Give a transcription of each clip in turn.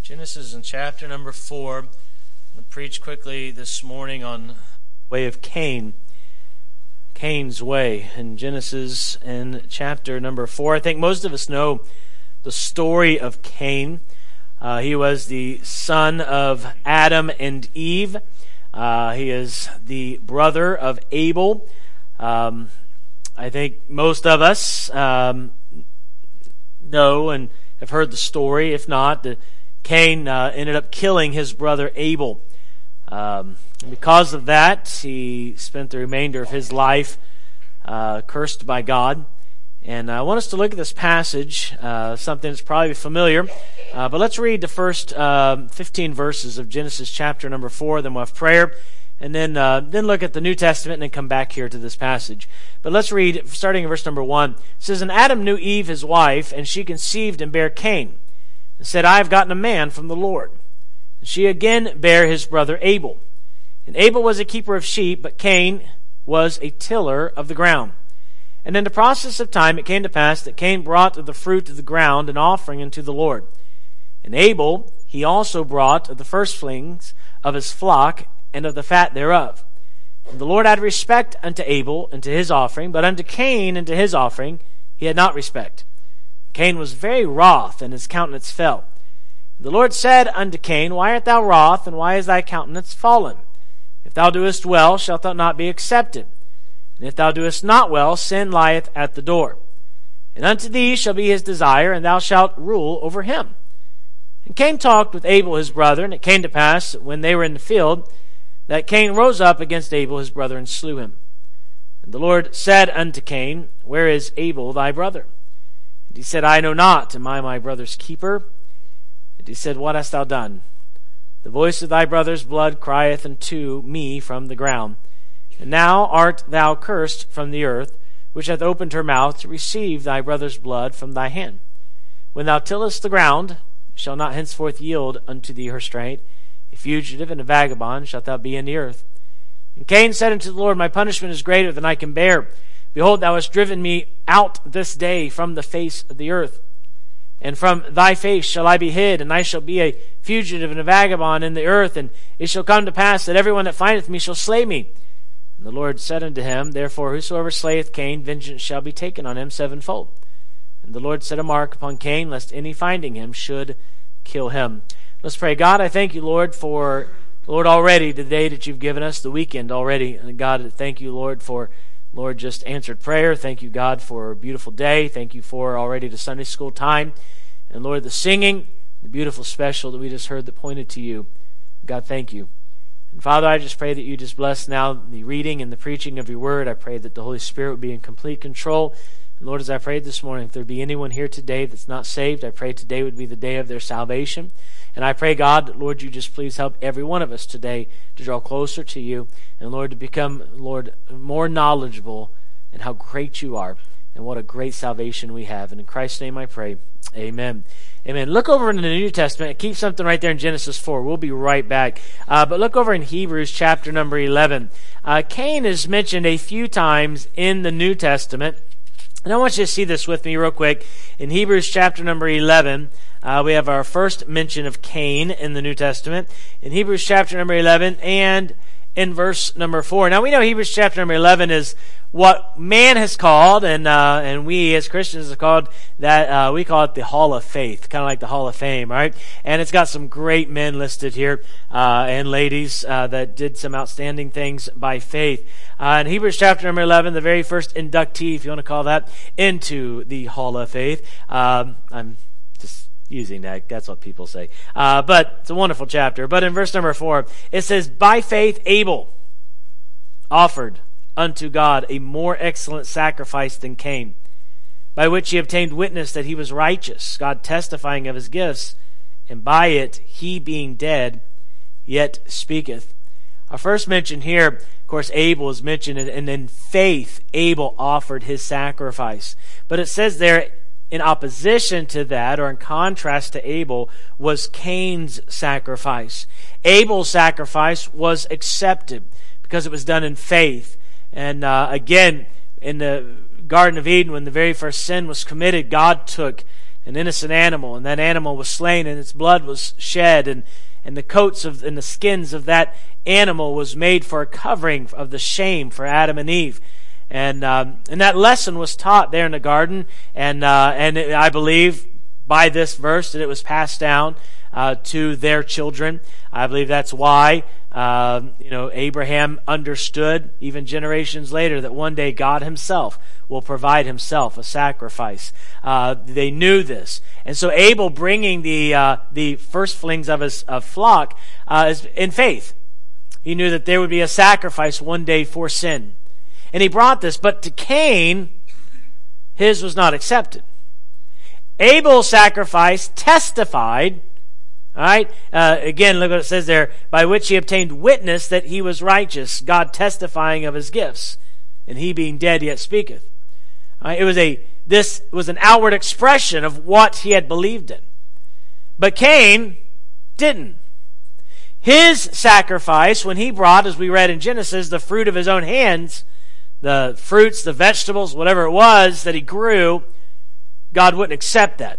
Genesis in chapter number 4. I'm going to preach quickly this morning on the way of Cain. Cain's way in Genesis in chapter number 4. I think most of us know the story of Cain. He was the son of Adam and Eve. He is the brother of Abel. I think most of us know and have heard the story. If not, Cain ended up killing his brother Abel. And because of that, he spent the remainder of his life cursed by God. And I want us to look at this passage, something that's probably familiar. But let's read the first 15 verses of Genesis chapter number 4. Then we'll have prayer. And then look at the New Testament and then come back here to this passage. But let's read, starting in verse number 1. It says, "And Adam knew Eve his wife, and she conceived and bare Cain, and said, I have gotten a man from the Lord. And she again bare his brother Abel. And Abel was a keeper of sheep, but Cain was a tiller of the ground. And in the process of time it came to pass that Cain brought of the fruit of the ground an offering unto the Lord. And Abel he also brought of the firstlings of his flock and of the fat thereof. And the Lord had respect unto Abel and to his offering, but unto Cain and to his offering he had not respect. Cain was very wroth, and his countenance fell. And the Lord said unto Cain, Why art thou wroth, and why is thy countenance fallen? If thou doest well, shalt thou not be accepted. And if thou doest not well, sin lieth at the door. And unto thee shall be his desire, and thou shalt rule over him. And Cain talked with Abel his brother, and it came to pass, that when they were in the field, that Cain rose up against Abel his brother, and slew him. And the Lord said unto Cain, Where is Abel thy brother? And he said, I know not, am I my brother's keeper? And he said, What hast thou done? The voice of thy brother's blood crieth unto me from the ground. And now art thou cursed from the earth, which hath opened her mouth to receive thy brother's blood from thy hand. When thou tillest the ground, it shall not henceforth yield unto thee her strength. A fugitive and a vagabond shalt thou be in the earth. And Cain said unto the Lord, My punishment is greater than I can bear. Behold, thou hast driven me out this day from the face of the earth. And from thy face shall I be hid, and I shall be a fugitive and a vagabond in the earth. And it shall come to pass that everyone that findeth me shall slay me. And the Lord said unto him, Therefore whosoever slayeth Cain, vengeance shall be taken on him sevenfold. And the Lord set a mark upon Cain, lest any finding him should kill him." Let's pray. God, I thank you, Lord, for, Lord, already the day that you've given us, the weekend already. And God, thank you, Lord, for, Lord, just answered prayer. Thank you, God, for a beautiful day. Thank you for already the Sunday school time. And Lord, the singing, the beautiful special that we just heard that pointed to you. God, thank you. And Father, I just pray that you just bless now the reading and the preaching of your word. I pray that the Holy Spirit would be in complete control. And Lord, as I prayed this morning, if there be anyone here today that's not saved, I pray today would be the day of their salvation. And I pray, God, Lord, you just please help every one of us today to draw closer to you. And Lord, to become, Lord, more knowledgeable in how great you are and what a great salvation we have. And in Christ's name I pray. Amen. Amen. Look over in the New Testament. Keep something right there in Genesis 4. We'll be right back. But look over in Hebrews chapter number 11. Cain is mentioned a few times in the New Testament. And I want you to see this with me real quick. In Hebrews chapter number 11, we have our first mention of Cain in the New Testament. In Hebrews chapter number 11 and in verse number 4. Now we know Hebrews chapter number 11 is what man has called, and we as Christians have called that, we call it the Hall of Faith, kind of like the Hall of Fame, right? And it's got some great men listed here, and ladies that did some outstanding things by faith. In Hebrews chapter number 11, the very first inductee, if you want to call that, into the Hall of Faith. I'm just using that. That's what people say. But it's a wonderful chapter. But in verse number 4, it says, By faith Abel offered unto God a more excellent sacrifice than Cain, by which he obtained witness that he was righteous, God testifying of his gifts, and by it he being dead yet speaketh. Our first mention here, of course, Abel is mentioned, and in faith Abel offered his sacrifice. But it says there, in opposition to that, or in contrast to Abel, was Cain's sacrifice. Abel's sacrifice was accepted because it was done in faith. And again, in the Garden of Eden, when the very first sin was committed, God took an innocent animal, and that animal was slain, and its blood was shed, and the coats and the skins of that animal was made for a covering of the shame for Adam and Eve. And that lesson was taught there in the garden, and I believe by this verse that it was passed down to their children. I believe that's why Abraham understood even generations later that one day God himself will provide himself a sacrifice. They knew this, and so Abel bringing the firstlings of his flock is in faith. He knew that there would be a sacrifice one day for sin, and he brought this. But to Cain, his was not accepted. Abel's sacrifice testified. All right. Again, look what it says there: by which he obtained witness that he was righteous, God testifying of his gifts, and he being dead yet speaketh. All right, this was an outward expression of what he had believed in. But Cain didn't. His sacrifice, when he brought, as we read in Genesis, the fruit of his own hands, the fruits, the vegetables, whatever it was that he grew, God wouldn't accept that.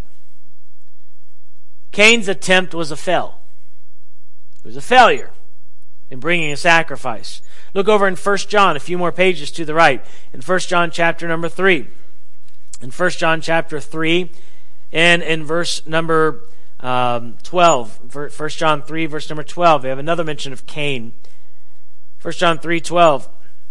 Cain's attempt was a fail. It was a failure in bringing a sacrifice. Look over in 1 John, a few more pages to the right, in 1 John chapter number 3. In 1 John chapter 3, and in verse number 12. 1 John 3, verse number 12. We have another mention of Cain. 1 John 3:12.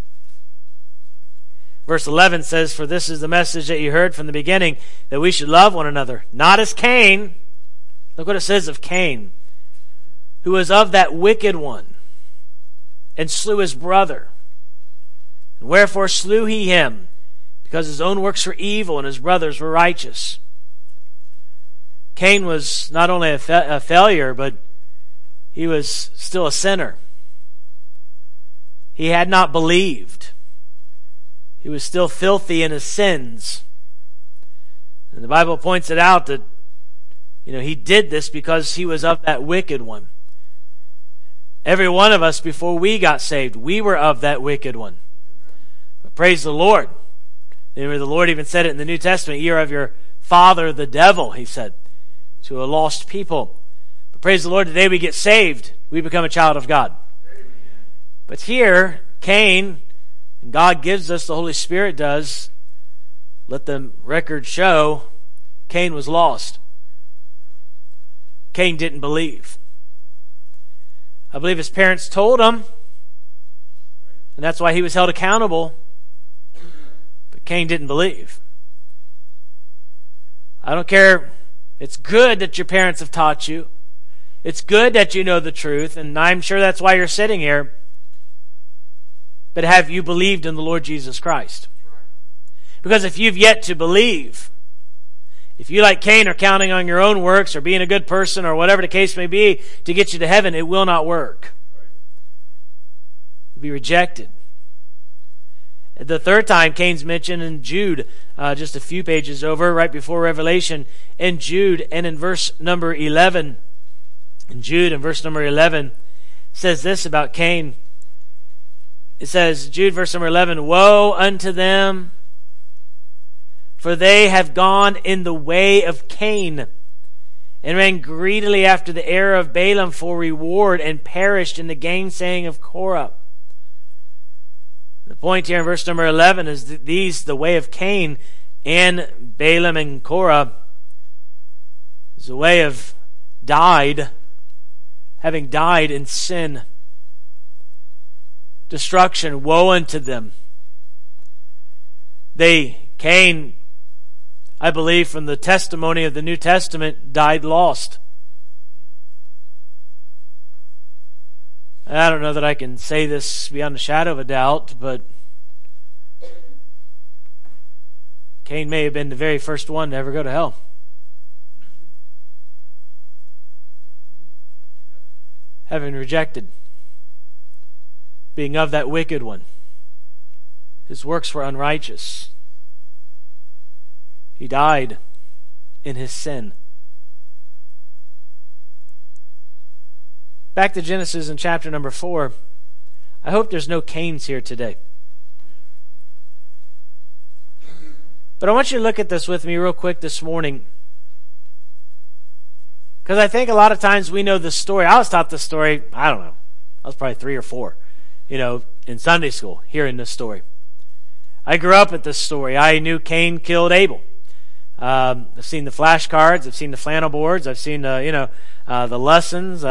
Verse 11 says, "For this is the message that you heard from the beginning, that we should love one another, not as Cain." Look what it says of Cain, "who was of that wicked one, and slew his brother. And wherefore slew he him? Because his own works were evil, and his brothers were righteous." Cain was not only a failure, but he was still a sinner. He had not believed. He was still filthy in his sins. And the Bible points it out that he did this because he was of that wicked one. Every one of us, before we got saved, we were of that wicked one. But praise the Lord. The Lord even said it in the New Testament, "You're of your father the devil," he said, to a lost people. But praise the Lord, today we get saved. We become a child of God. Amen. But here, Cain, and God gives us, the Holy Spirit does, let the record show, Cain was lost. Cain didn't believe. I believe his parents told him, and that's why he was held accountable. But Cain didn't believe. I don't care. It's good that your parents have taught you. It's good that you know the truth, and I'm sure that's why you're sitting here. But have you believed in the Lord Jesus Christ? Because if you've yet to believe, if you, like Cain, are counting on your own works or being a good person or whatever the case may be to get you to heaven, it will not work. You'll be rejected. The third time Cain's mentioned in Jude, just a few pages over, right before Revelation, in Jude and in verse number 11. In Jude and verse number 11 says this about Cain. It says, Jude verse number 11, "Woe unto them, for they have gone in the way of Cain, and ran greedily after the error of Balaam for reward, and perished in the gainsaying of Korah." The point here in verse number 11 is that the way of Cain and Balaam and Korah, is a way of having died in sin. Destruction, woe unto them. Cain, I believe from the testimony of the New Testament, died lost. I don't know that I can say this beyond a shadow of a doubt, but Cain may have been the very first one to ever go to hell. Having rejected, being of that wicked one. His works were unrighteous. He died in his sin. Back to Genesis in chapter number 4. I hope there's no Cains here today. But I want you to look at this with me real quick this morning. Because I think a lot of times we know the story. I was taught the story, I don't know, I was probably 3 or 4, in Sunday school, hearing this story. I grew up with this story. I knew Cain killed Abel. I've seen the flashcards. I've seen the flannel boards. I've seen the lessons.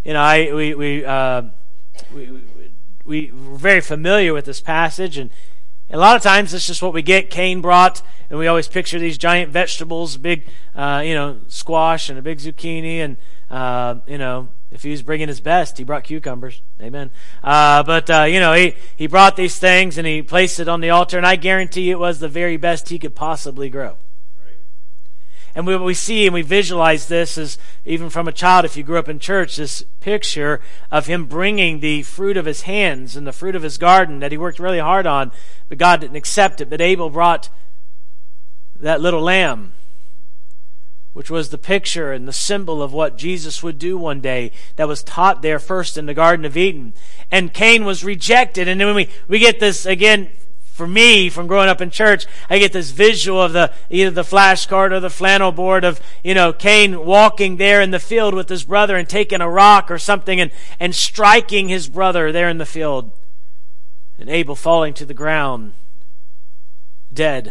We're very familiar with this passage, and a lot of times it's just what we get. Cain brought, and we always picture these giant vegetables, big, squash and a big zucchini, and if he was bringing his best, he brought cucumbers. Amen. He brought these things and he placed it on the altar, and I guarantee it was the very best he could possibly grow. And what we see and we visualize this as, even from a child, if you grew up in church, this picture of him bringing the fruit of his hands and the fruit of his garden that he worked really hard on, but God didn't accept it. But Abel brought that little lamb, which was the picture and the symbol of what Jesus would do one day, that was taught there first in the Garden of Eden. And Cain was rejected. And then when we get this, again, for me, from growing up in church, I get this visual of either the flashcard or the flannel board of, Cain walking there in the field with his brother and taking a rock or something and striking his brother there in the field. And Abel falling to the ground, dead.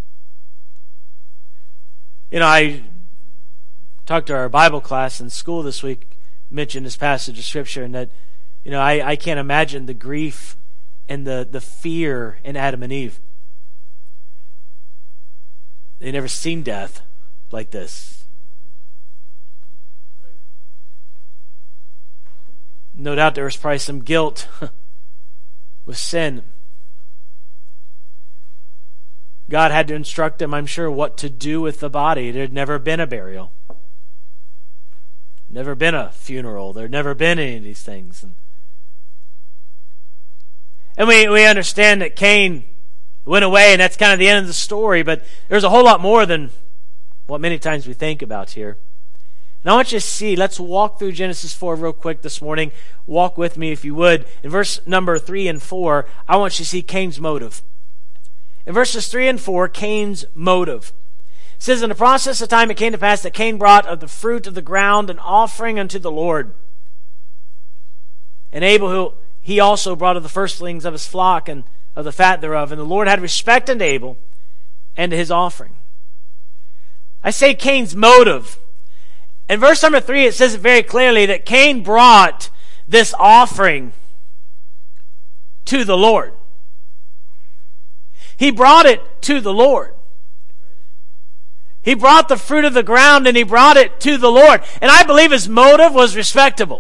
I talked to our Bible class in school this week, mentioned this passage of Scripture, and that, I can't imagine the grief and the fear in Adam and Eve. They never seen death like this. No doubt there was probably some guilt with sin. God had to instruct them, I'm sure, what to do with the body. There had never been a burial. Never been a funeral. There had never been any of these things. And we understand that Cain went away, and that's kind of the end of the story, but there's a whole lot more than what many times we think about here. And I want you to see, let's walk through Genesis 4 real quick this morning. Walk with me if you would. In verse number 3 and 4, I want you to see Cain's motive. In verses 3 and 4, Cain's motive. It says, in the process of time it came to pass that Cain brought of the fruit of the ground an offering unto the Lord. And Abel, he also brought of the firstlings of his flock and of the fat thereof. And the Lord had respect unto Abel and to his offering. I say Cain's motive. In verse number 3, it says it very clearly that Cain brought this offering to the Lord. He brought it to the Lord. He brought the fruit of the ground and he brought it to the Lord. And I believe his motive was respectable.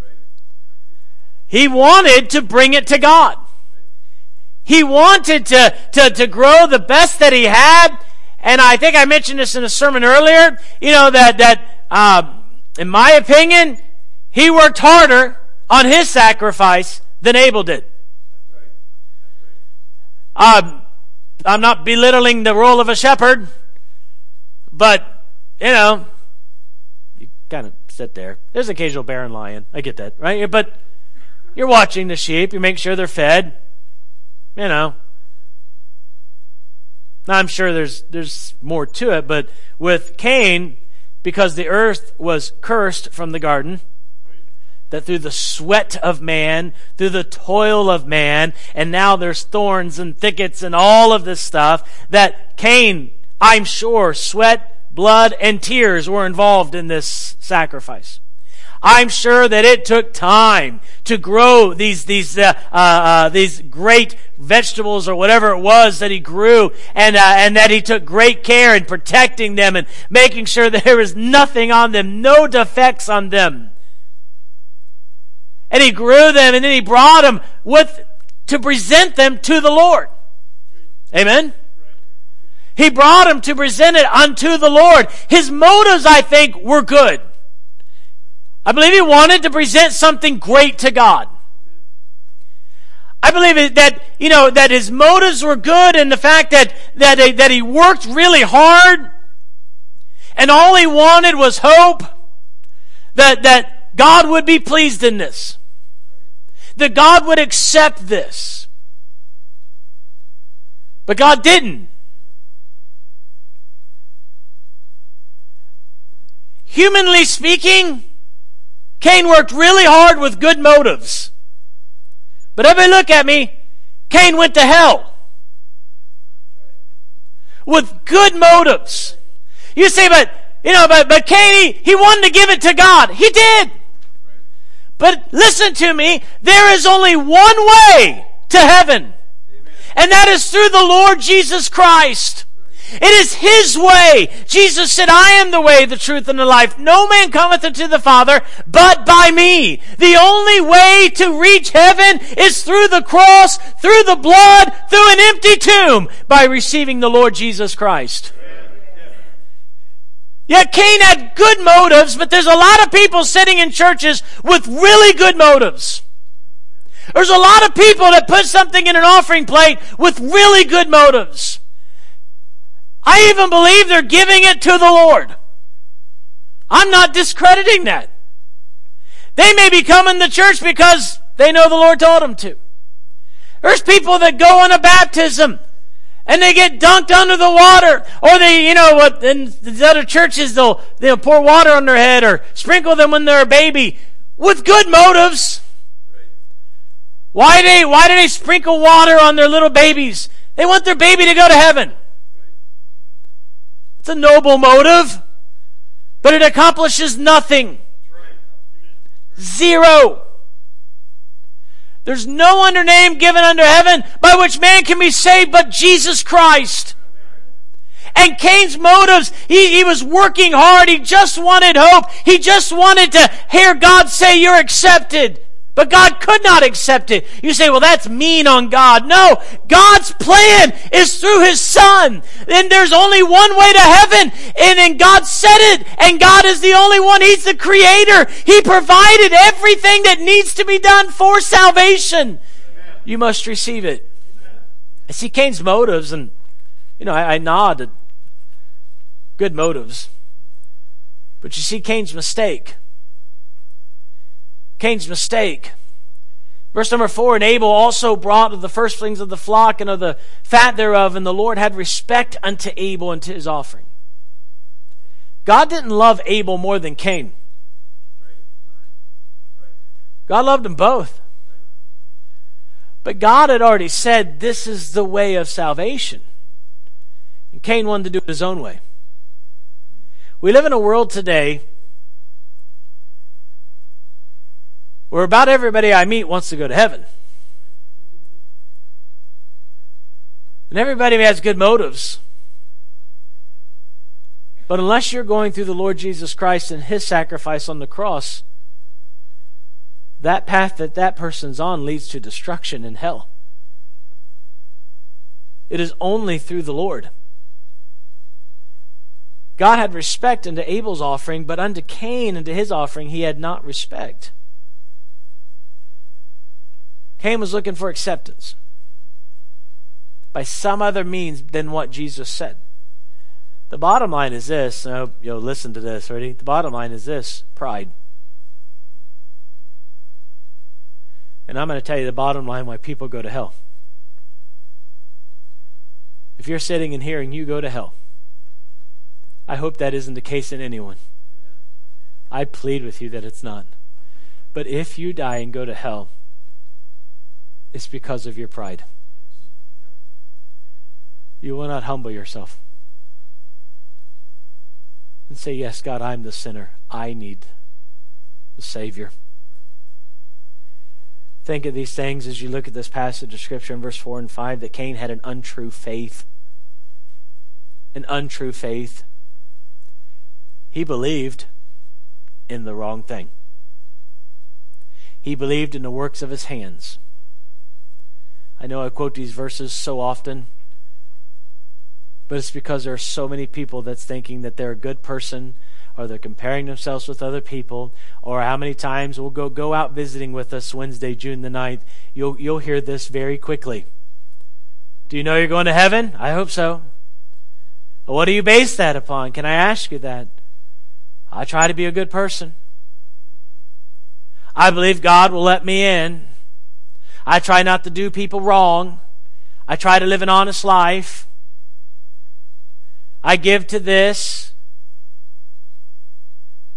He wanted to bring it to God. He wanted to grow the best that he had. And I think I mentioned this in a sermon earlier, that in my opinion, he worked harder on his sacrifice than Abel did. I'm not belittling the role of a shepherd, but, you kind of sit there. There's an occasional barren lion. I get that, right? But you're watching the sheep. You make sure they're fed. Now, I'm sure there's more to it, but with Cain, because the earth was cursed from the garden, that through the sweat of man, through the toil of man, and now there's thorns and thickets and all of this stuff, that Cain, I'm sure, sweat, blood, and tears were involved in this sacrifice. I'm sure that it took time to grow these great vegetables or whatever it was that he grew, and that he took great care in protecting them and making sure that there was nothing on them, no defects on them. And he grew them, and then he brought them to present them to the Lord. Amen? He brought them to present it unto the Lord. His motives, I think, were good. I believe he wanted to present something great to God. I believe that his motives were good, and the fact that he worked really hard, and all he wanted was hope that God would be pleased in this. That God would accept this. But God didn't. humanly speaking, Cain worked really hard with good motives. But everybody look at me, Cain went to hell. With good motives. You say, but Cain, he wanted to give it to God. He did. But listen to me, there is only one way to heaven. And that is through the Lord Jesus Christ. It is His way. Jesus said, I am the way, the truth, and the life. No man cometh unto the Father but by me. The only way to reach heaven is through the cross, through the blood, through an empty tomb, by receiving the Lord Jesus Christ. Yet Cain had good motives, but there's a lot of people sitting in churches with really good motives. There's a lot of people that put something in an offering plate with really good motives. I even believe they're giving it to the Lord. I'm not discrediting that. They may be coming to church because they know the Lord told them to. There's people that go on a baptism and they get dunked under the water, or they, in the other churches they'll pour water on their head or sprinkle them when they're a baby with good motives. Why do they sprinkle water on their little babies? They want their baby to go to heaven. It's a noble motive, but it accomplishes nothing. Zero. There's no other name given under heaven by which man can be saved but Jesus Christ. And Cain's motives, he was working hard. He just wanted hope. He just wanted to hear God say, you're accepted. But God could not accept it. You say, well, that's mean on God. No, God's plan is through His Son. And there's only one way to heaven. And God said it. And God is the only one. He's the Creator. He provided everything that needs to be done for salvation. Amen. You must receive it. Amen. I see Cain's motives, and I nod at good motives. But you see Cain's mistake. Cain's mistake. Verse number 4, and Abel also brought of the firstlings of the flock and of the fat thereof, and the Lord had respect unto Abel and to his offering. God didn't love Abel more than Cain. God loved them both. But God had already said this is the way of salvation. And Cain wanted to do it his own way. We live in a world today where about everybody I meet wants to go to heaven. And everybody has good motives. But unless you're going through the Lord Jesus Christ and His sacrifice on the cross, that path that person's on leads to destruction and hell. It is only through the Lord. God had respect unto Abel's offering, but unto Cain and to his offering He had not respect. Cain was looking for acceptance by some other means than what Jesus said. The bottom line is this. Listen to this. Ready? The bottom line is this. Pride. And I'm going to tell you the bottom line why people go to hell. If you're sitting and hearing you go to hell, I hope that isn't the case in anyone. I plead with you that it's not. But if you die and go to hell, it's because of your pride. You will not humble yourself and say, yes, God, I'm the sinner. I need the Savior. Think of these things as you look at this passage of Scripture in verse 4 and 5, that Cain had an untrue faith. An untrue faith. He believed in the wrong thing. He believed in the works of his hands. I know I quote these verses so often, but it's because there are so many people that's thinking that they're a good person, or they're comparing themselves with other people, or how many times we'll go out visiting with us Wednesday, June the 9th. You'll hear this very quickly. Do you know you're going to heaven? I hope so. Well, what do you base that upon? Can I ask you that? I try to be a good person. I believe God will let me in. I try not to do people wrong. I try to live an honest life. I give to this.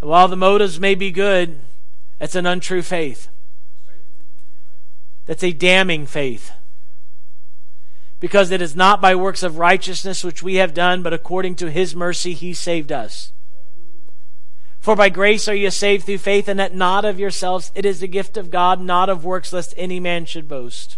while the motives may be good, that's an untrue faith. That's a damning faith. Because it is not by works of righteousness which we have done, but according to His mercy He saved us. For by grace are you saved through faith, and that not of yourselves. It is the gift of God, not of works, lest any man should boast.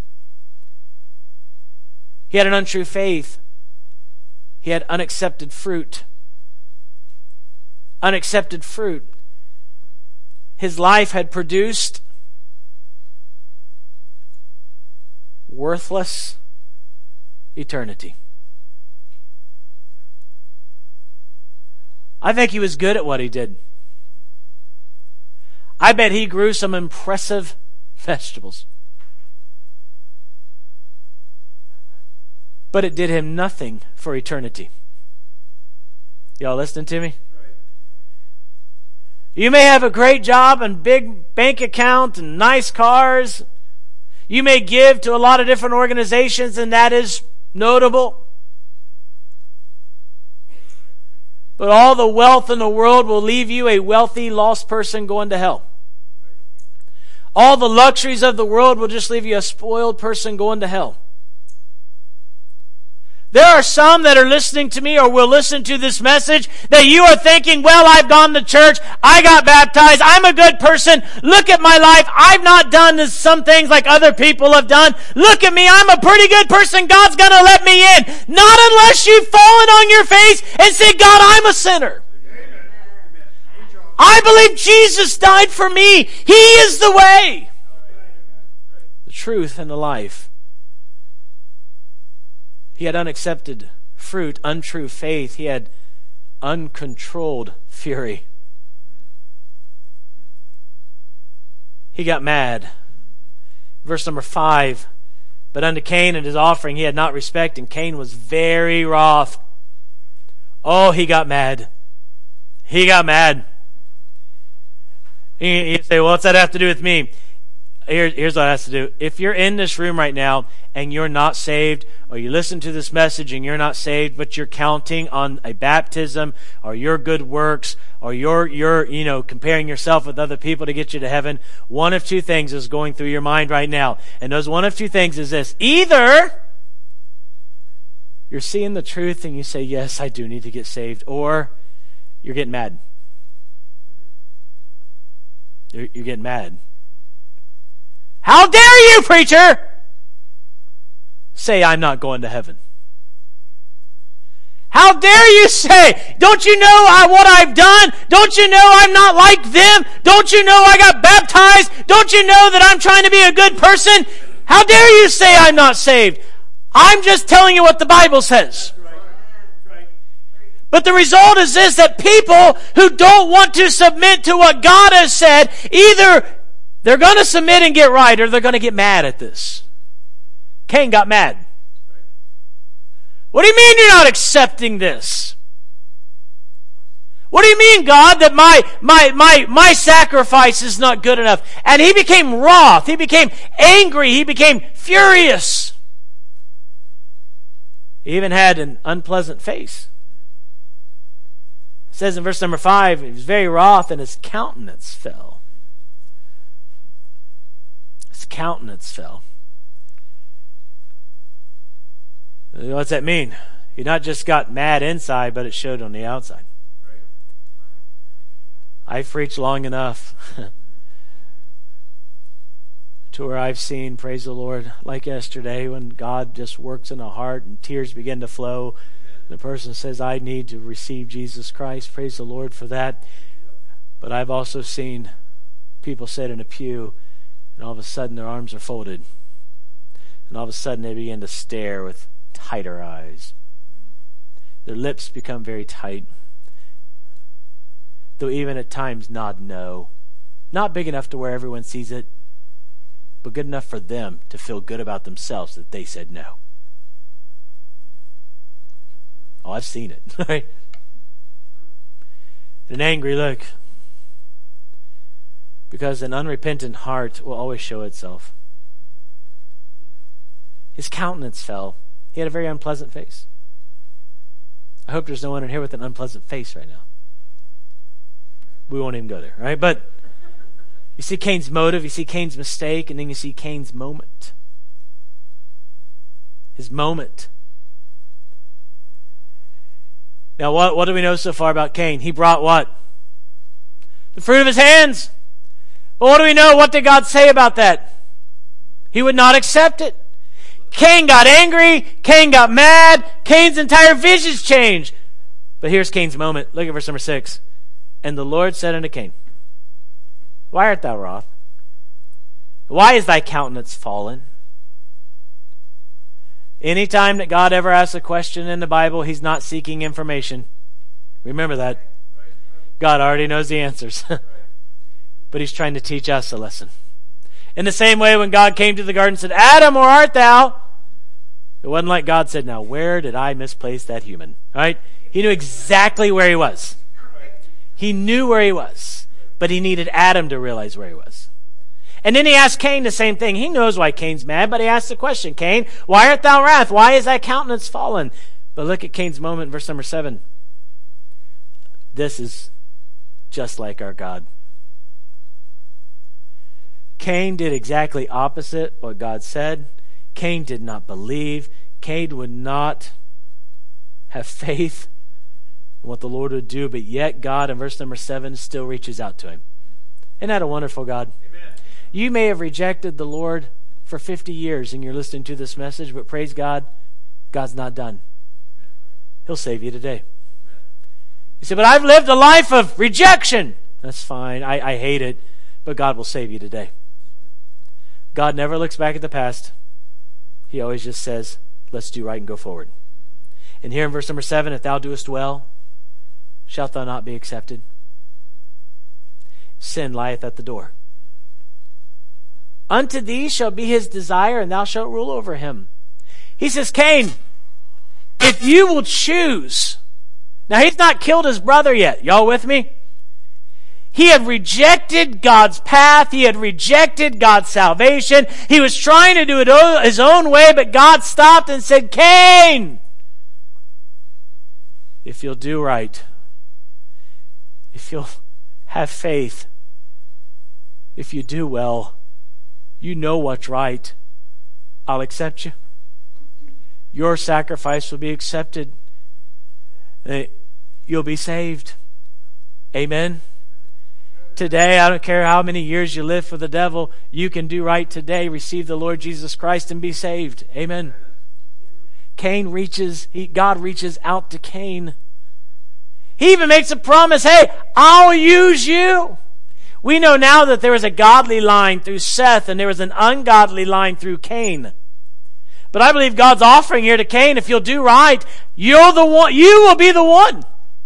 He had an untrue faith. He had unaccepted fruit. Unaccepted fruit. His life had produced worthless eternity. I think he was good at what he did. I bet he grew some impressive vegetables. But it did him nothing for eternity. Y'all listening to me? You may have a great job and big bank account and nice cars. You may give to a lot of different organizations, and that is notable. But all the wealth in the world will leave you a wealthy, lost person going to hell. All the luxuries of the world will just leave you a spoiled person going to hell. There are some that are listening to me or will listen to this message that you are thinking, well, I've gone to church, I got baptized, I'm a good person, look at my life, I've not done some things like other people have done, look at me, I'm a pretty good person, God's going to let me in. Not unless you've fallen on your face and said, God, I'm a sinner. I believe Jesus died for me. He is the way, the truth, and the life. He had unaccepted fruit, untrue faith. He had uncontrolled fury. He got mad. Verse number 5. But unto Cain and his offering he had not respect, and Cain was very wroth. Oh, he got mad. He got mad. You say, well, what's that have to do with me? Here's what it has to do. If you're in this room right now and you're not saved, or you listen to this message and you're not saved, but you're counting on a baptism or your good works, or you're comparing yourself with other people to get you to heaven, one of two things is going through your mind right now. And those one of two things is this. Either you're seeing the truth and you say, yes, I do need to get saved, or you're getting mad. You're getting mad. How dare you, preacher, say I'm not going to heaven? How dare you say, don't you know what I've done? Don't you know I'm not like them? Don't you know I got baptized? Don't you know that I'm trying to be a good person? How dare you say I'm not saved? I'm just telling you what the Bible says. But the result is this, that people who don't want to submit to what God has said, either they're going to submit and get right, or they're going to get mad at this. Cain got mad. What do you mean you're not accepting this? What do you mean, God, that my sacrifice is not good enough? And he became wroth. He became angry. He became furious. He even had an unpleasant face. It says in verse number 5, he was very wroth and his countenance fell. Countenance fell. What's that mean? He not just got mad inside, but it showed on the outside. Right. I've preached long enough to where I've seen, praise the Lord, like yesterday when God just works in a heart and tears begin to flow. The person says, I need to receive Jesus Christ. Praise the Lord for that. But I've also seen people sit in a pew and all of a sudden their arms are folded. And all of a sudden they begin to stare with tighter eyes. Their lips become very tight. Though even at times nod no. Not big enough to where everyone sees it, but good enough for them to feel good about themselves that they said no. Oh, I've seen it. Right? An angry look. Because an unrepentant heart will always show itself. His countenance fell. He had a very unpleasant face. I hope there's no one in here with an unpleasant face right now. We won't even go there, right? But you see Cain's motive, you see Cain's mistake, and then you see Cain's moment. His moment. Now, what do we know so far about Cain? He brought what? The fruit of his hands. But what do we know? What did God say about that? He would not accept it. Cain got angry. Cain got mad. Cain's entire vision's changed. But here's Cain's moment. Look at verse number 6. And the Lord said unto Cain, Why art thou wroth? Why is thy countenance fallen? Anytime that God ever asks a question in the Bible, he's not seeking information. Remember that. God already knows the answers. But he's trying to teach us a lesson. In the same way, when God came to the garden and said, Adam, where art thou? It wasn't like God said, now where did I misplace that human? Right? He knew exactly where he was. He knew where he was. But he needed Adam to realize where he was. And then he asked Cain the same thing. He knows why Cain's mad, but he asked the question, Cain, why art thou wrath? Why is thy countenance fallen? But look at Cain's moment, verse number 7. This is just like our God. Cain did exactly opposite what God said. Cain did not believe. Cain would not have faith in what the Lord would do, but yet God, in verse number 7, still reaches out to him. Isn't that a wonderful God? Amen. You may have rejected the Lord for 50 years and you're listening to this message, but praise God, God's not done. He'll save you today. You say, but I've lived a life of rejection. That's fine. I hate it, but God will save you today. God never looks back at the past. He always just says, let's do right and go forward. And here in verse number 7, if thou doest well, shalt thou not be accepted? Sin lieth at the door. Unto thee shall be his desire, and thou shalt rule over him. He says, Cain, if you will choose. Now, he's not killed his brother yet. Y'all with me? He had rejected God's path. He had rejected God's salvation. He was trying to do it his own way, but God stopped and said, Cain, if you'll do right, if you'll have faith, if you do well, you know what's right, I'll accept you. Your sacrifice will be accepted. You'll be saved. Amen. Today, I don't care how many years you live for the devil, you can do right today, receive the Lord Jesus Christ and be saved. Amen. God reaches out to Cain. He even makes a promise, hey, I'll use you. We know now that there was a godly line through Seth and there was an ungodly line through Cain. But I believe God's offering here to Cain, if you'll do right, you're the one. You will be the one.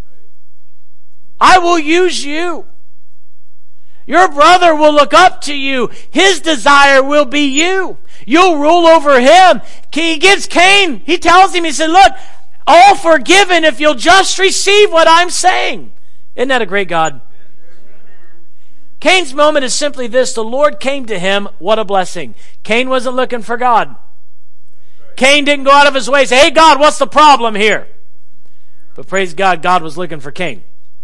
I will use you. Your brother will look up to you. His desire will be you. You'll rule over him. He gives Cain, he tells him, he said, look, all forgiven if you'll just receive what I'm saying. Isn't that a great God? Cain's moment is simply this. The Lord came to him. What a blessing. Cain wasn't looking for God. Cain didn't go out of his way and say, hey, God, what's the problem here? But praise God, God was looking for Cain.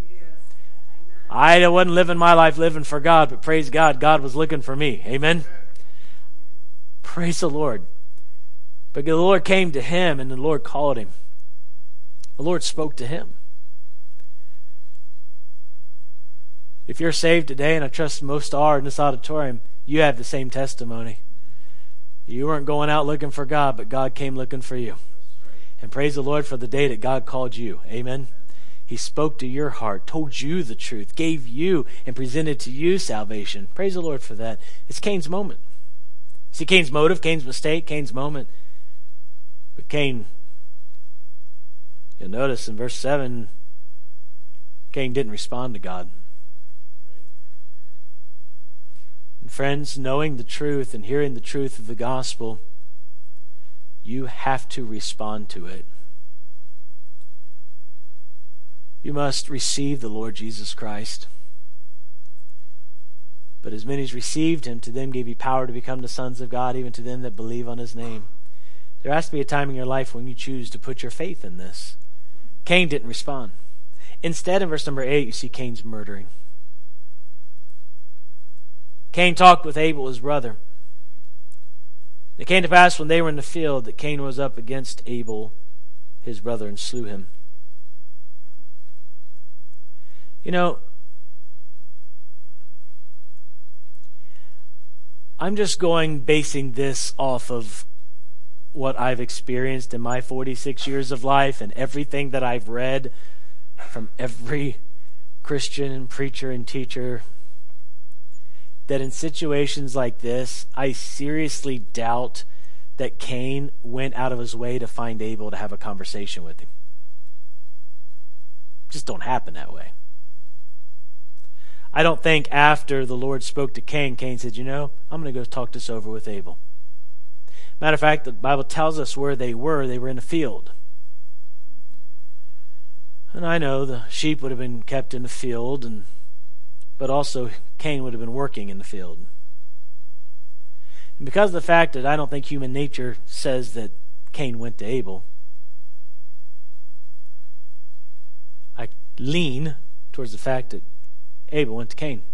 I wasn't living my life living for God, but praise God, God was looking for me. Amen? Praise the Lord. But the Lord came to him and the Lord called him. The Lord spoke to him. If you're saved today, and I trust most are in this auditorium, you have the same testimony. You weren't going out looking for God, but God came looking for you. And praise the Lord for the day that God called you. Amen. He spoke to your heart, told you the truth, gave you and presented to you salvation. Praise the Lord for that. It's Cain's moment. See, Cain's motive, Cain's mistake, Cain's moment. But Cain, you'll notice in verse 7, Cain didn't respond to God. And friends, knowing the truth and hearing the truth of the gospel, you have to respond to it. You must receive the Lord Jesus Christ. But as many as received him, to them gave he power to become the sons of God, even to them that believe on his name. There has to be a time in your life when you choose to put your faith in this. Cain didn't respond. Instead, in verse number 8, you see Cain's murdering. Cain talked with Abel, his brother. It came to pass when they were in the field that Cain rose up against Abel, his brother, and slew him. You know, I'm just basing this off of what I've experienced in my 46 years of life and everything that I've read from every Christian and preacher and teacher, that in situations like this, I seriously doubt that Cain went out of his way to find Abel to have a conversation with him. Just don't happen that way. I don't think after the Lord spoke to Cain, Cain said, I'm going to go talk this over with Abel. Matter of fact, the Bible tells us where they were. They were in a field. And I know the sheep would have been kept in the field, but also Cain would have been working in the field. And because of the fact that I don't think human nature says that Cain went to Abel, I lean towards the fact that Abel went to Cain.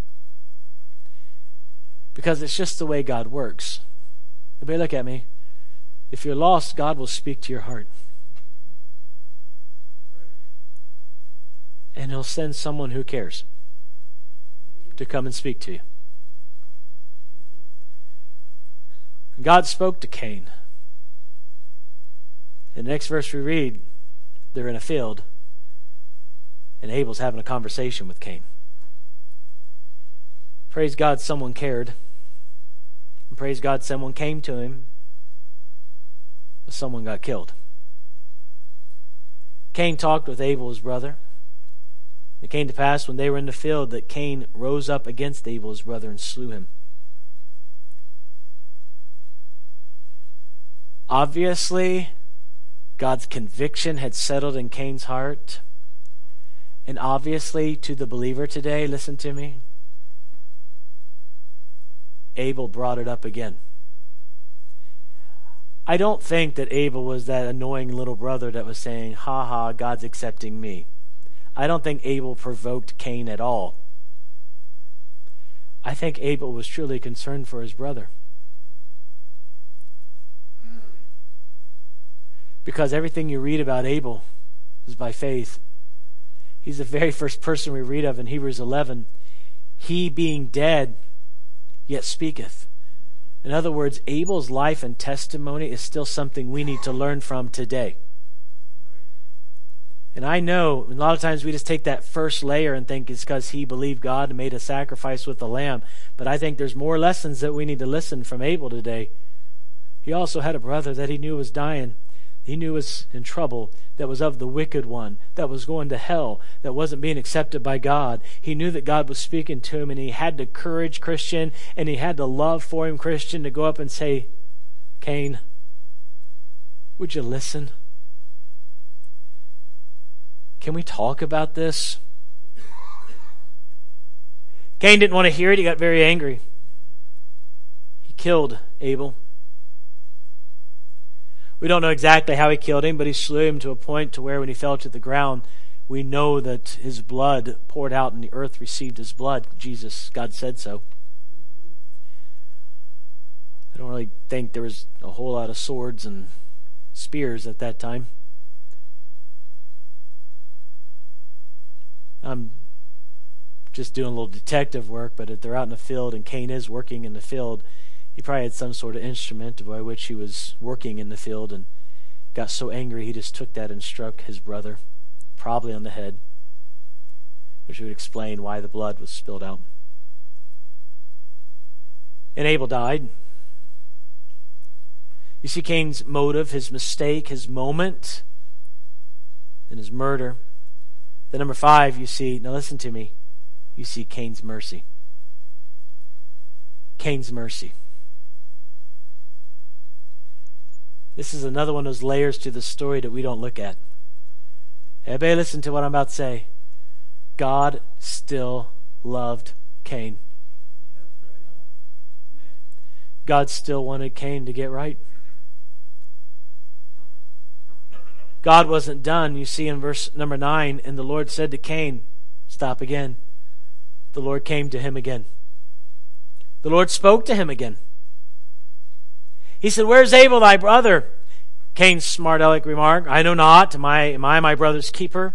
Because it's just the way God works. Everybody look at me. If you're lost, God will speak to your heart. And He'll send someone who cares to come and speak to you. God spoke to Cain. In the next verse we read, they're in a field, and Abel's having a conversation with Cain. Praise God, someone cared. And praise God, someone came to him, but someone got killed. Cain talked with Abel, his brother. It came to pass when they were in the field that Cain rose up against Abel, his brother, and slew him. Obviously, God's conviction had settled in Cain's heart. And obviously, to the believer today, listen to me, Abel brought it up again. I don't think that Abel was that annoying little brother that was saying, ha ha, God's accepting me. I don't think Abel provoked Cain at all. I think Abel was truly concerned for his brother. Because everything you read about Abel is by faith. He's the very first person we read of in Hebrews 11. He being dead, yet speaketh. In other words, Abel's life and testimony is still something we need to learn from today. And I know a lot of times we just take that first layer and think it's because he believed God and made a sacrifice with the lamb. But I think there's more lessons that we need to listen from Abel today. He also had a brother that he knew was dying. He knew was in trouble, that was of the wicked one, that was going to hell, that wasn't being accepted by God. He knew that God was speaking to him, and he had the courage, Christian, and he had the love for him, Christian, to go up and say, Cain, would you listen? Can we talk about this? Cain didn't want to hear it. He got very angry. He killed Abel. We don't know exactly how he killed him, but he slew him to a point to where when he fell to the ground, we know that his blood poured out and the earth received his blood. God said so. I don't really think there was a whole lot of swords and spears at that time. I'm just doing a little detective work, but if they're out in the field and Cain is working in the field, he probably had some sort of instrument by which he was working in the field and got so angry he just took that and struck his brother, probably on the head, which would explain why the blood was spilled out. And Abel died. You see Cain's motive, his mistake, his moment, and his murder. Then number 5, you see, now listen to me, you see Cain's mercy. Cain's mercy. This is another one of those layers to the story that we don't look at. Everybody listen to what I'm about to say. God still loved Cain. God still wanted Cain to get right. God wasn't done. You see in verse number 9, and the Lord said to Cain, stop again. The Lord came to him again. the Lord spoke to him again. He said, "Where's Abel thy brother?" Cain's smart aleck remark, "I know not. Am I my brother's keeper?"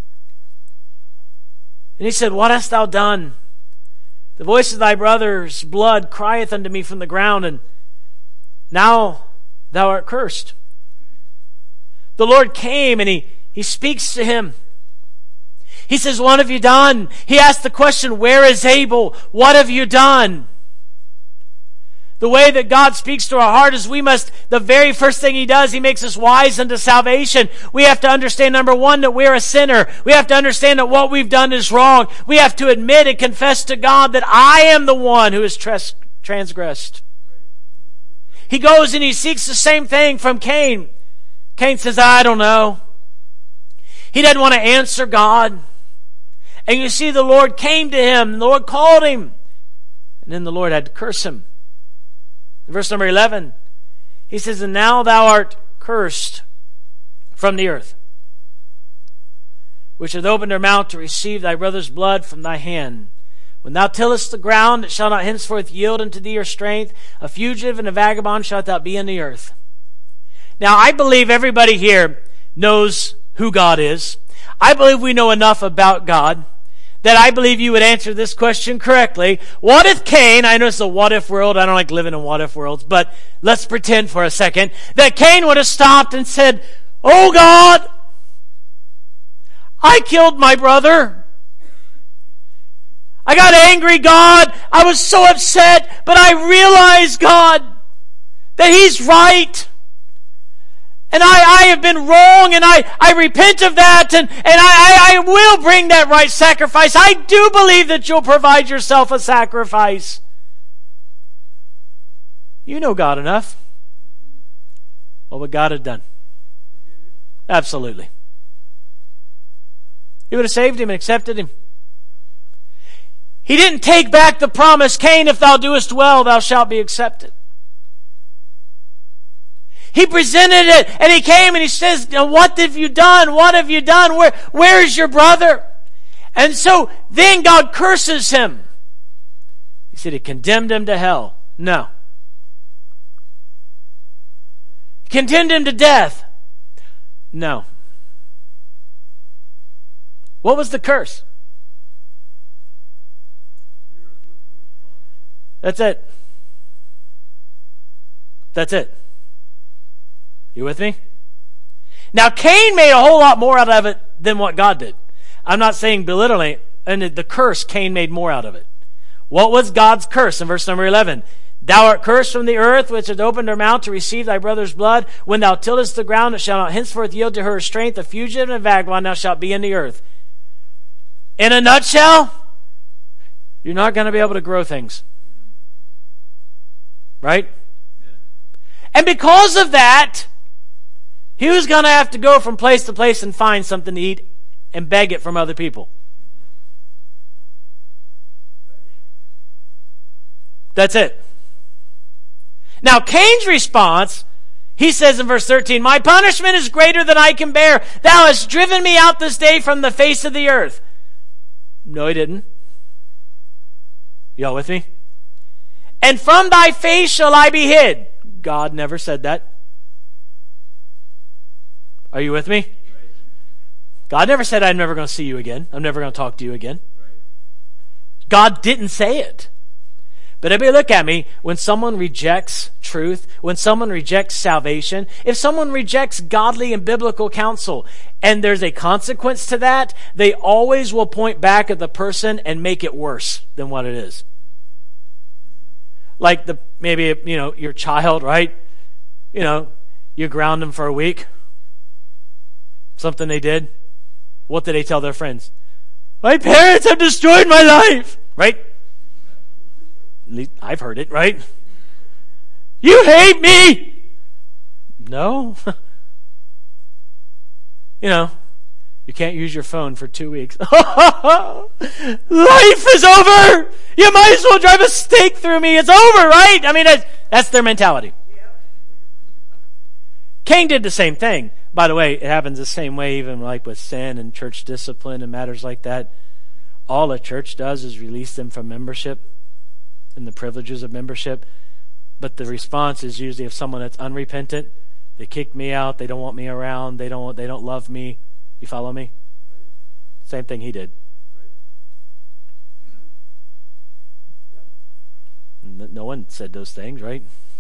And he said, "What hast thou done? The voice of thy brother's blood crieth unto me from the ground, and now thou art cursed." The Lord came and he speaks to him. He says, "What have you done?" He asked the question, "Where is Abel? What have you done?" The way that God speaks to our heart is the very first thing he does, he makes us wise unto salvation. We have to understand, number one, that we're a sinner. We have to understand that what we've done is wrong. We have to admit and confess to God that I am the one who has transgressed. He goes and he seeks the same thing from Cain. Cain says, "I don't know." He doesn't want to answer God. And you see, the Lord came to him, and the Lord called him, and then the Lord had to curse him. In verse number 11, he says, "And now thou art cursed from the earth, which hath opened her mouth to receive thy brother's blood from thy hand. When thou tillest the ground, it shall not henceforth yield unto thee your strength. A fugitive and a vagabond shalt thou be in the earth." Now, I believe everybody here knows who God is. I believe we know enough about God that I believe you would answer this question correctly. What if Cain, I know it's a what-if world, I don't like living in what-if worlds, but let's pretend for a second that Cain would have stopped and said, "Oh God, I killed my brother. I got angry, God. I was so upset, but I realized, God, that he's right. And I have been wrong, and I repent of that, and I will bring that right sacrifice. I do believe that you'll provide yourself a sacrifice." You know God enough. What would God have done? Absolutely. He would have saved him and accepted him. He didn't take back the promise, "Cain, if thou doest well, thou shalt be accepted." He presented it, and he came and he says, "What have you done? What have you done? Where is your brother?" And so then God curses him. He said he condemned him to hell. No. He condemned him to death. No. What was the curse? That's it. That's it. You with me? Now, Cain made a whole lot more out of it than what God did. I'm not saying belittling, and the curse, Cain made more out of it. What was God's curse in verse number 11? "Thou art cursed from the earth, which hath opened her mouth to receive thy brother's blood. When thou tillest the ground, it shall not henceforth yield to her strength. A fugitive and a vagabond thou shalt be in the earth." In a nutshell, you're not going to be able to grow things. Right? And because of that, he was going to have to go from place to place and find something to eat and beg it from other people. That's it. Now, Cain's response, he says in verse 13, "My punishment is greater than I can bear. Thou hast driven me out this day from the face of the earth." No, he didn't. Y'all with me? "And from thy face shall I be hid." God never said that. Are you with me? God never said, "I'm never going to see you again. I'm never going to talk to you again." God didn't say it. But everybody look at me. When someone rejects truth, when someone rejects salvation, if someone rejects godly and biblical counsel, and there's a consequence to that, they always will point back at the person and make it worse than what it is. Like maybe your child, right? You ground them for a week. Something they did. What did they tell their friends? "My parents have destroyed my life." Right? At least I've heard it, right? "You hate me." No. You can't use your phone for 2 weeks. Life is over. You might as well drive a stake through me. It's over, right? I mean, that's their mentality. Cain did the same thing. By the way, it happens the same way even like with sin and church discipline and matters like that. All a church does is release them from membership. and the privileges of membership. But the response is usually of someone that's unrepentant. They kicked me out. They don't want me around. They don't love me. You follow me? Right. Same thing he did. Right. No one said those things, right?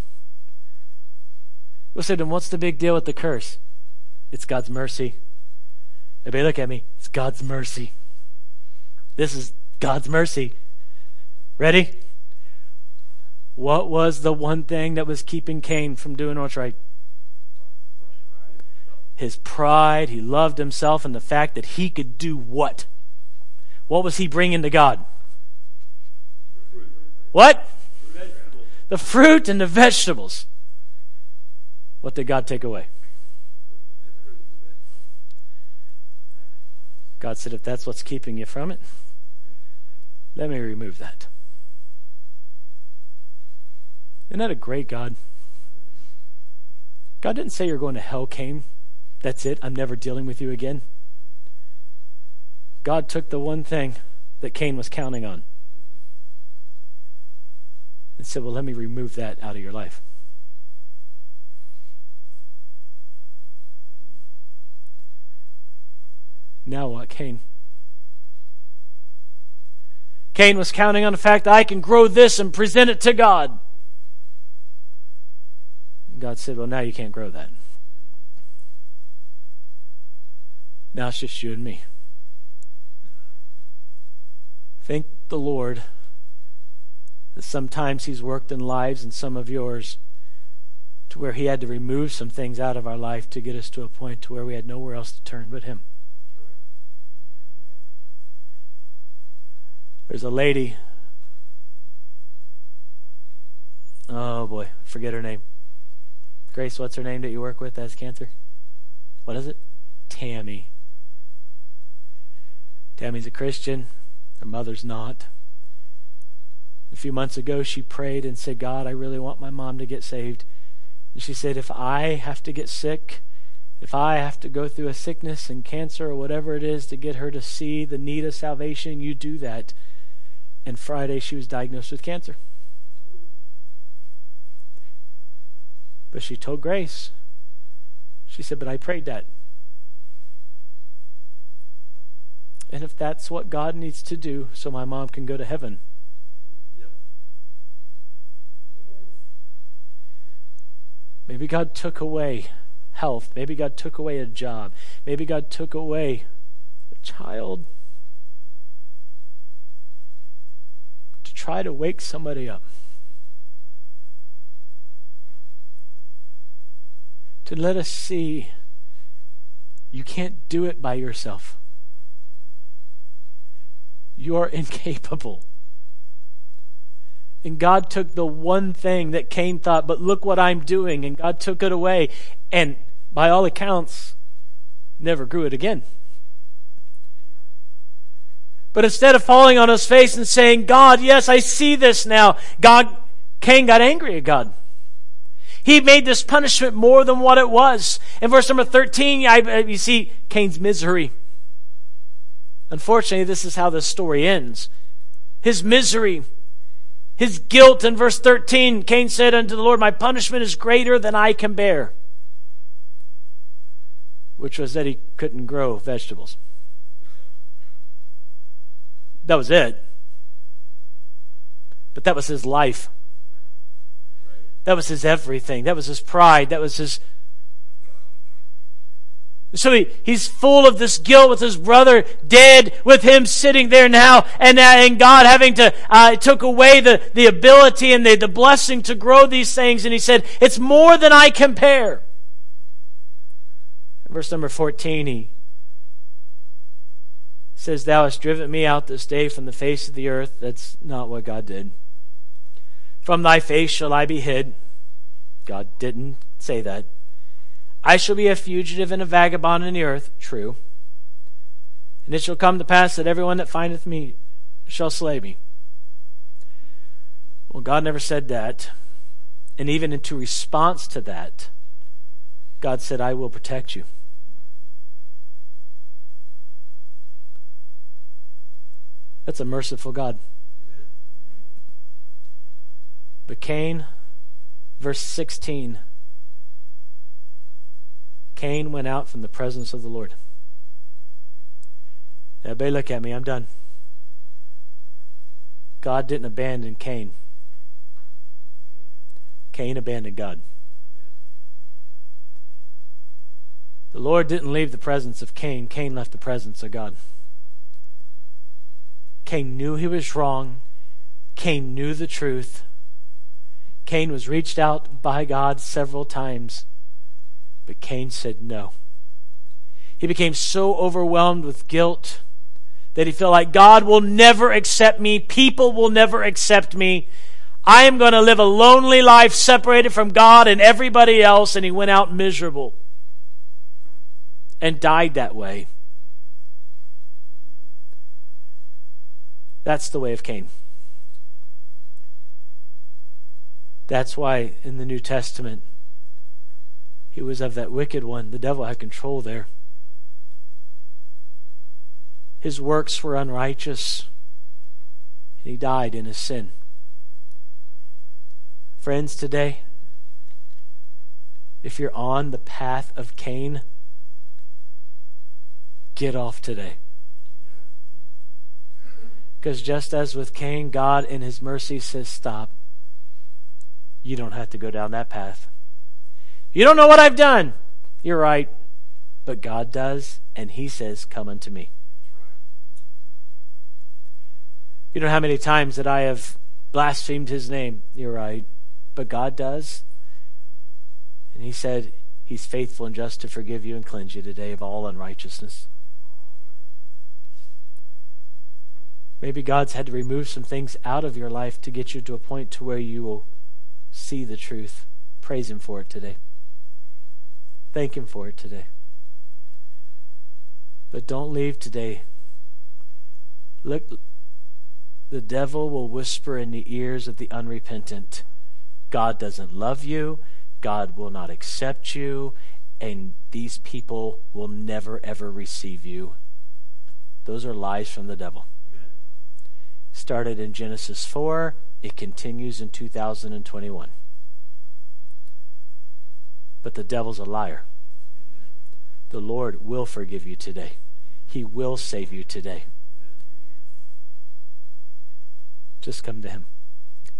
People said, then what's the big deal with the curse? It's God's mercy. Everybody look at me. It's God's mercy. This is God's mercy. Ready? What was the one thing that was keeping Cain from doing what's right? His pride. He loved himself and the fact that he could do what? What was he bringing to God? What? The fruit and the vegetables. What did God take away? God said, if that's what's keeping you from it, let me remove that. Isn't that a great God? God didn't say you're going to hell, Cain. That's it. I'm never dealing with you again. God took the one thing that Cain was counting on and said, well, let me remove that out of your life. Now what, Cain? Cain was counting on the fact that I can grow this and present it to God. And God said, well, now you can't grow that. Now it's just you and me. Thank the Lord that sometimes He's worked in lives and some of yours to where He had to remove some things out of our life to get us to a point to where we had nowhere else to turn but Him. There's a lady, oh boy, forget her name. Grace, what's her name that you work with that has cancer? What is it? Tammy. Tammy's a Christian. Her mother's not. A few months ago, she prayed and said, God, I really want my mom to get saved. And she said, if I have to get sick, if I have to go through a sickness and cancer or whatever it is to get her to see the need of salvation, you do that. And Friday, she was diagnosed with cancer. But she told Grace, she said, but I prayed that. And if that's what God needs to do so my mom can go to heaven, maybe God took away health. Maybe God took away a job. Maybe God took away a child to try to wake somebody up. To let us see you can't do it by yourself. You're incapable. And God took the one thing that Cain thought, but look what I'm doing. And God took it away. And by all accounts, never grew it again. But instead of falling on his face and saying, God, yes, I see this now, Cain got angry at God. He made this punishment more than what it was. In verse number 13, you see Cain's misery. Unfortunately, this is how this story ends. His misery, his guilt. In verse 13, Cain said unto the Lord, my punishment is greater than I can bear. Which was that he couldn't grow vegetables. That was it. But that was his life. That was his everything. That was his pride. That was his... So he's full of this guilt with his brother dead, with him sitting there now, and God having to took away the ability and the blessing to grow these things. And he said, it's more than I can bear. Verse number 14, he says, thou hast driven me out this day from the face of the earth. That's not what God did. From thy face shall I be hid. God didn't say that. I shall be a fugitive and a vagabond in the earth. True. And it shall come to pass that everyone that findeth me shall slay me. Well, God never said that. And even into response to that, God said, I will protect you. That's a merciful God. But Cain, verse 16, Cain went out from the presence of the Lord. Everybody look at me, I'm done. God didn't abandon Cain. Cain abandoned God. The Lord didn't leave the presence of Cain. Cain left the presence of God. Cain knew he was wrong. Cain knew the truth. Cain was reached out by God several times, but Cain said no. He became so overwhelmed with guilt that he felt like God will never accept me. People will never accept me. I am going to live a lonely life separated from God and everybody else. And he went out miserable and died that way. That's the way of Cain. That's why in the New Testament, he was of that wicked one. The devil had control there. His works were unrighteous, and he died in his sin. Friends, today, if you're on the path of Cain, get off today. Because just as with Cain, God in his mercy says, stop. You don't have to go down that path. You don't know what I've done. You're right. But God does, and he says, come unto me. You know how many times that I have blasphemed his name. You're right. But God does. And he said, he's faithful and just to forgive you and cleanse you today of all unrighteousness. Maybe God's had to remove some things out of your life to get you to a point to where you will see the truth. Praise him for it today. Thank him for it today. But don't leave today. Look, the devil will whisper in the ears of the unrepentant, God doesn't love you, God will not accept you, and these people will never ever receive you. Those are lies from the devil. Amen. Started in Genesis 4, it continues in 2021. But the devil's a liar. Amen. The Lord will forgive you today. He will save you today. Just come to him.